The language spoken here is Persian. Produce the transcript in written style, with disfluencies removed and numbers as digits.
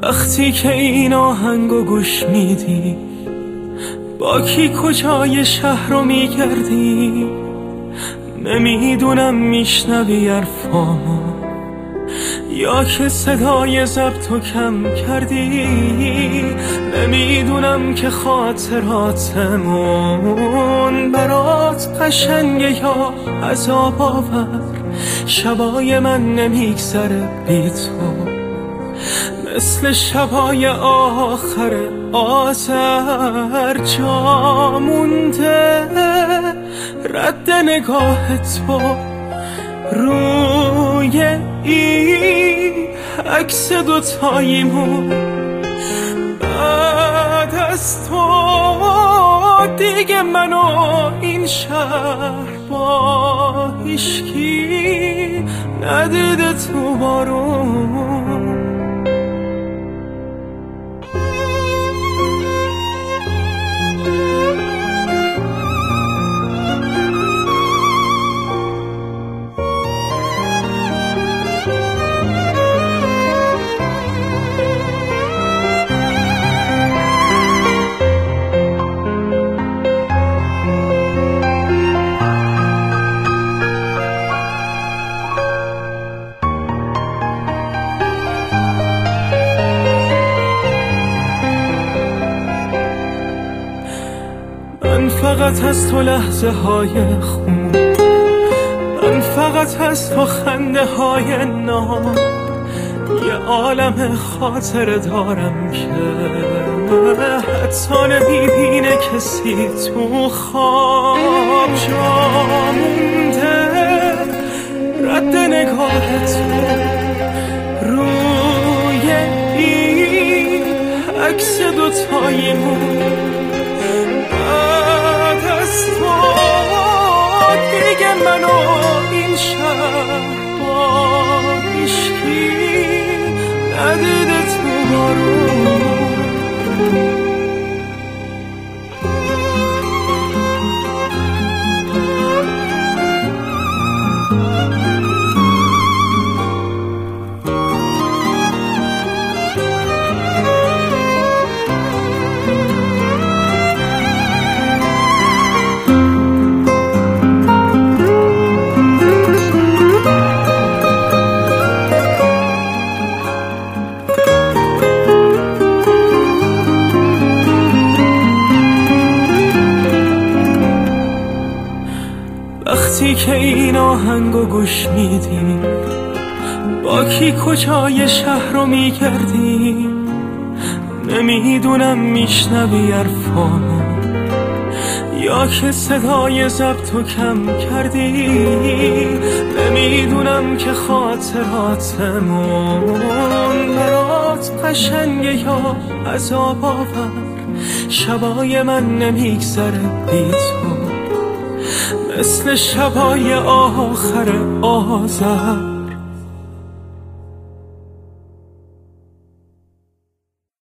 وقتی که این آهنگو گوش میدی، با کی کجای شهر رو میگردی؟ نمیدونم میشنوی حرفامو یا که صدای ضبطو کم کردی. نمیدونم که خاطراتمون برات قشنگه یا عذاب آور. شبای من نمیگذره بی تو، مثل شبای آخر آذر. جا مونده رد نگاه تو روی این عکس دوتاییمون. بعد از تو دیگه من و این شهر با هیچکی ندیده تو بارون. من فقط از تو لحظه های خوب، من فقط از تو خنده های نام. یه عالم خاطر دارم که حتی نمیبینه کسی تو خواب. جا مونده رد نگاه تو روی این عکس دوتاییمون. دیگه من و این شهر با هیچکی ندیده تو بارون. وقتی که این آهنگو گوش میدی، با کی کجای شهر رو میگردی؟ نمیدونم میشنوی حرفامو یا که صدای ضبطو کم کردی. نمیدونم که خاطراتمون برات قشنگه یا عذاب آور. شبای من نمیگذره بی تو، مثل شبای آخر آذر.